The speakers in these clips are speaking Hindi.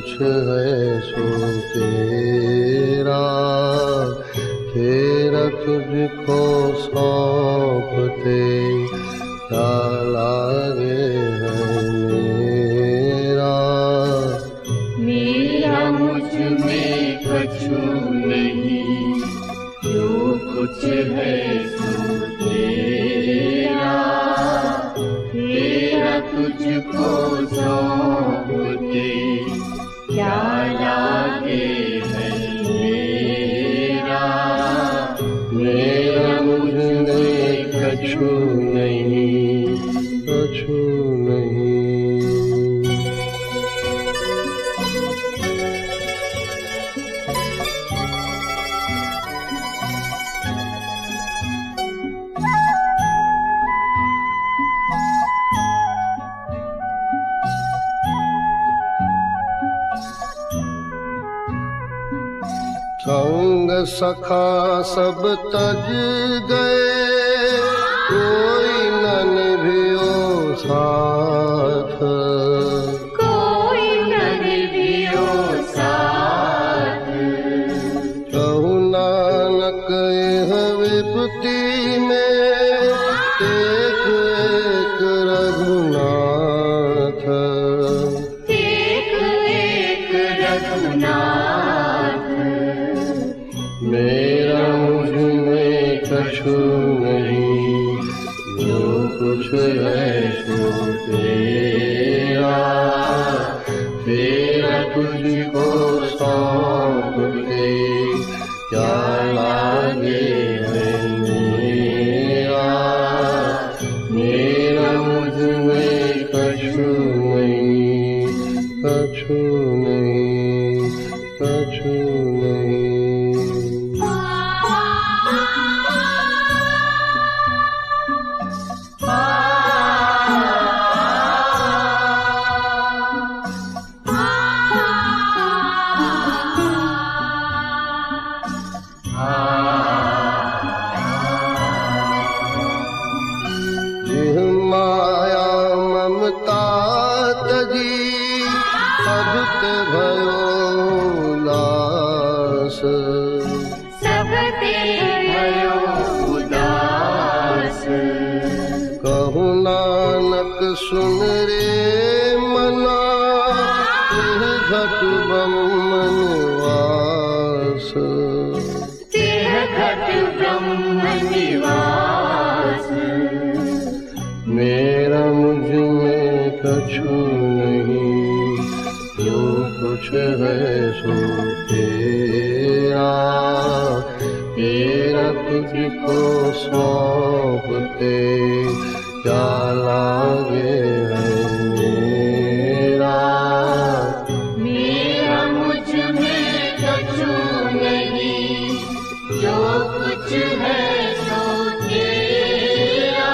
कुछ है सो तेरा, तेरा तुझको सौंपते क्या लागे है मेरा। मेरा मुझ में कछु नहीं, जो कुछ है सो तेरा, तेरा तुझको सौंपते क्या लागे है मेरा। मेरा मुझ में कछु नहीं, कछु नहीं। संग सखा सब तज गए, कोई न निभियो साथ, कोई न निभियो साथ। कहु नानक यह विपत्ति में एक एक रघुनाथ, एक एक रघुनाथ। मेरा मुझ में कछु नहीं, जो कुछ है सो तेरा, तेरा तुझको सौंपते क्या लागे है मेरा। मेरा मुझ में कछु नहीं, कछु नहीं, कछु नहीं। माया ममता तजी सबते भयो लास, सबते भयो उदास। कहु नानक सुन रे मना, तिह घट ब्रह्म निवास, तिह घट ब्रह्म निवास। मेरा मुझ में कछु नहीं, जो कुछ है सो तेरा, तेरा तुझको सौंपते क्या लागे है मेरा। मेरा मुझ में कछु नहीं, जो कुछ है सो तेरा,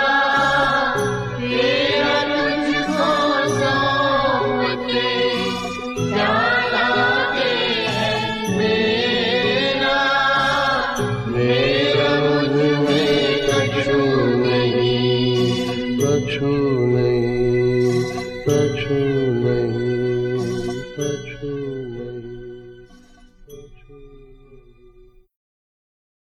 तेरा तुझको सौंपते क्या लागे है मेरा। मेरा मुझ में कछु नहीं, कछु नहीं।